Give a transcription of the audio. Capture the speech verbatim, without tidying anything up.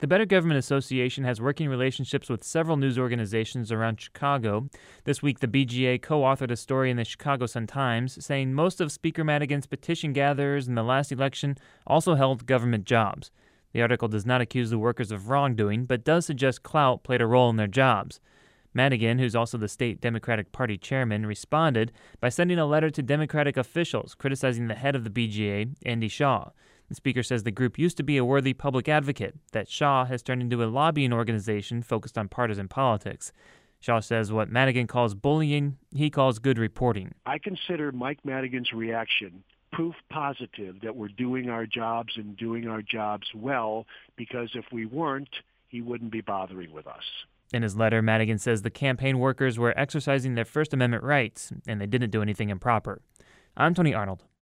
The Better Government Association has working relationships with several news organizations around Chicago. This week, the B G A co-authored a story in the Chicago Sun-Times saying most of Speaker Madigan's petition gatherers in the last election also held government jobs. The article does not accuse the workers of wrongdoing, but does suggest clout played a role in their jobs. Madigan, who's also the state Democratic Party chairman, responded by sending a letter to Democratic officials criticizing the head of the B G A, Andy Shaw. The speaker says the group used to be a worthy public advocate, that Shaw has turned into a lobbying organization focused on partisan politics. Shaw says what Madigan calls bullying, he calls good reporting. I consider Mike Madigan's reaction proof positive that we're doing our jobs and doing our jobs well, because if we weren't, he wouldn't be bothering with us. In his letter, Madigan says the campaign workers were exercising their First Amendment rights, and they didn't do anything improper. I'm Tony Arnold.